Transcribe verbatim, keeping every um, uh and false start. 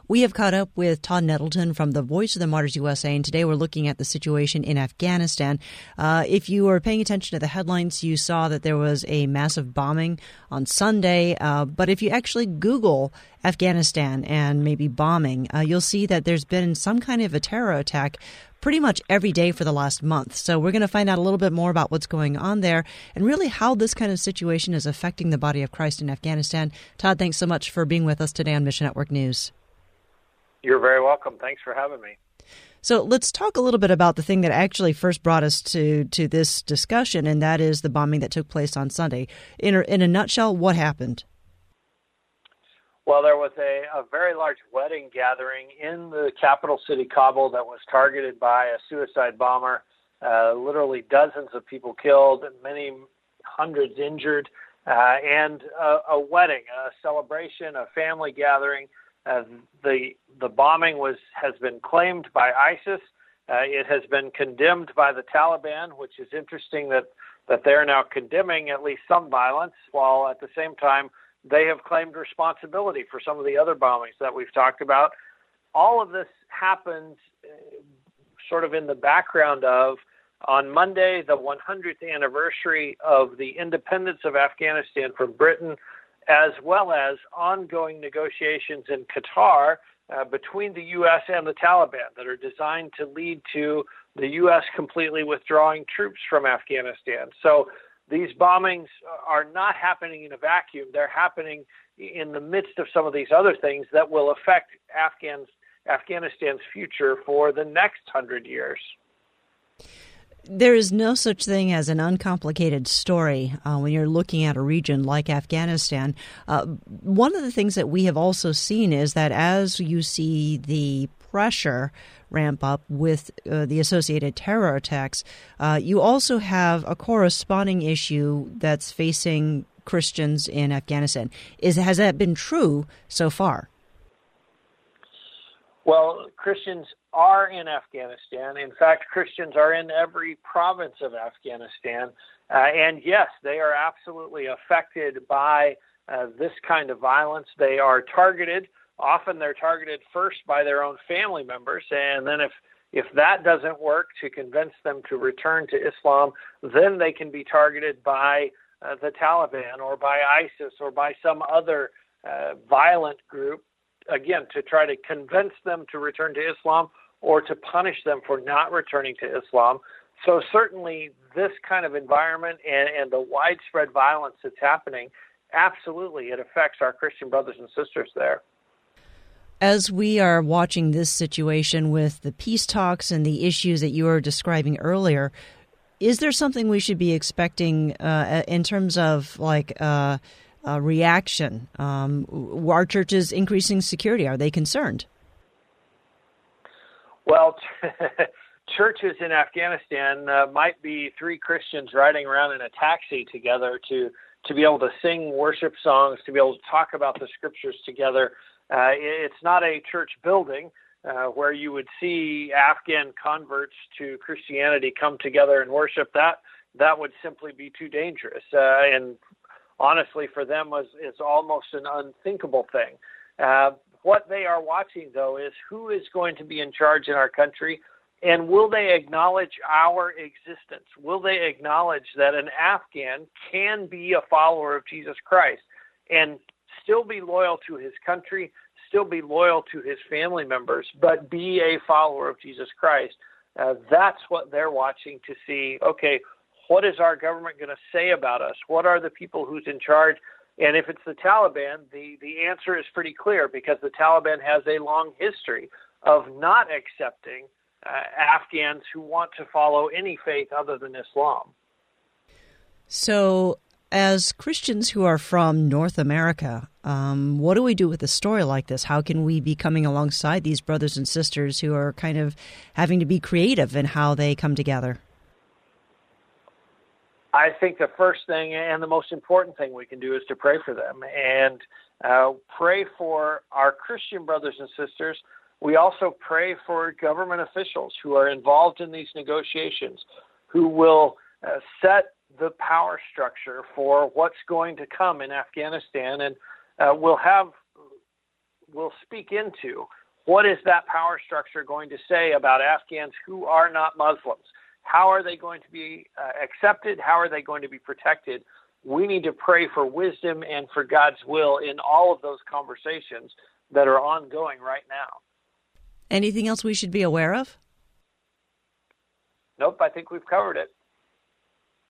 We have caught up with Todd Nettleton from the Voice of the Martyrs U S A, and today we're looking at the situation in Afghanistan. Uh, if you were paying attention to the headlines, you saw that there was a massive bombing on Sunday. Uh, but if you actually Google Afghanistan and maybe bombing, uh, you'll see that there's been some kind of a terror attack pretty much every day for the last month. So we're going to find out a little bit more about what's going on there and really how this kind of situation is affecting the body of Christ in Afghanistan. Todd, thanks so much for being with us today on Mission Network News. You're very welcome. Thanks for having me. So let's talk a little bit about the thing that actually first brought us to, to this discussion, and that is the bombing that took place on Sunday. In a, in a nutshell, what happened? Well, there was a, a very large wedding gathering in the capital city, Kabul, that was targeted by a suicide bomber. Uh, literally dozens of people killed, many hundreds injured, uh, and a, a wedding, a celebration, a family gathering. Uh, the the bombing was has been claimed by ISIS. Uh, it has been condemned by the Taliban, which is interesting that, that they're now condemning at least some violence, while at the same time they have claimed responsibility for some of the other bombings that we've talked about. All of this happens uh, sort of in the background of, on Monday, the one hundredth anniversary of the independence of Afghanistan from Britain, as well as ongoing negotiations in Qatar uh, between the U S and the Taliban that are designed to lead to the U S completely withdrawing troops from Afghanistan. So these bombings are not happening in a vacuum. They're happening in the midst of some of these other things that will affect Afghans, Afghanistan's future for the next hundred years. There is no such thing as an uncomplicated story uh, when you're looking at a region like Afghanistan. Uh, one of the things that we have also seen is that as you see the pressure ramp up with uh, the associated terror attacks, uh, you also have a corresponding issue that's facing Christians in Afghanistan. Is has that been true so far? Well, Christians are in Afghanistan. In fact, Christians are in every province of Afghanistan. Uh, and yes, they are absolutely affected by uh, this kind of violence. They are targeted. Often they're targeted first by their own family members. And then if, if that doesn't work to convince them to return to Islam, then they can be targeted by uh, the Taliban or by ISIS or by some other uh, violent group, again, to try to convince them to return to Islam or to punish them for not returning to Islam. So certainly this kind of environment and, and the widespread violence that's happening, absolutely, it affects our Christian brothers and sisters there. As we are watching this situation with the peace talks and the issues that you were describing earlier, is there something we should be expecting uh, in terms of like uh, a reaction? Um, are churches increasing security? Are they concerned? Well, churches in Afghanistan uh, might be three Christians riding around in a taxi together to, to be able to sing worship songs, to be able to talk about the scriptures together. Uh, it's not a church building uh, where you would see Afghan converts to Christianity come together and worship. That that would simply be too dangerous. Uh, and honestly, for them, was it's almost an unthinkable thing. Uh, what they are watching, though, is who is going to be in charge in our country, and will they acknowledge our existence? Will they acknowledge that an Afghan can be a follower of Jesus Christ and still be loyal to his country, still be loyal to his family members, but be a follower of Jesus Christ? Uh, that's what they're watching to see, okay, what is our government going to say about us? What are the people who's in charge? And if it's the Taliban, the, the answer is pretty clear, because the Taliban has a long history of not accepting uh, Afghans who want to follow any faith other than Islam. So as Christians who are from North America, um, what do we do with a story like this? How can we be coming alongside these brothers and sisters who are kind of having to be creative in how they come together? I think the first thing and the most important thing we can do is to pray for them and uh, pray for our Christian brothers and sisters. We also pray for government officials who are involved in these negotiations, who will uh, set the power structure for what's going to come in Afghanistan, and uh, will have will speak into what is that power structure going to say about Afghans who are not Muslims. How are they going to be uh, accepted? How are they going to be protected? We need to pray for wisdom and for God's will in all of those conversations that are ongoing right now. Anything else we should be aware of? Nope, I think we've covered it.